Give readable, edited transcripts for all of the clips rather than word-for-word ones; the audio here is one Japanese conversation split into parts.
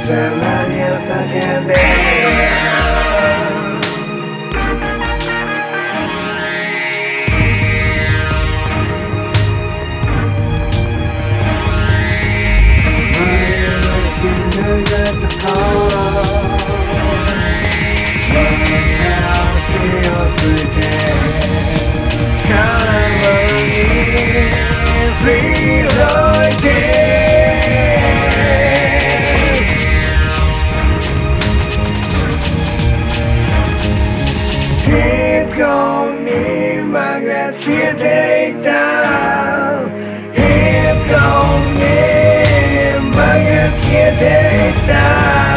さ何やら叫んで消えていったヘッドホンに紛れて消えていった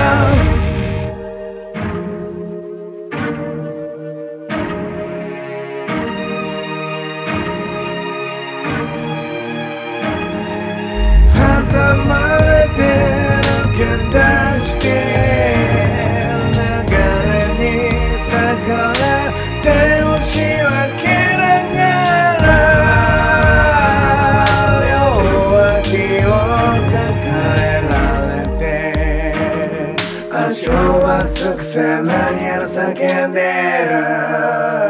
挟まれて抜け出して流れに逆らって押し分け足をばつくさ何やら叫んでる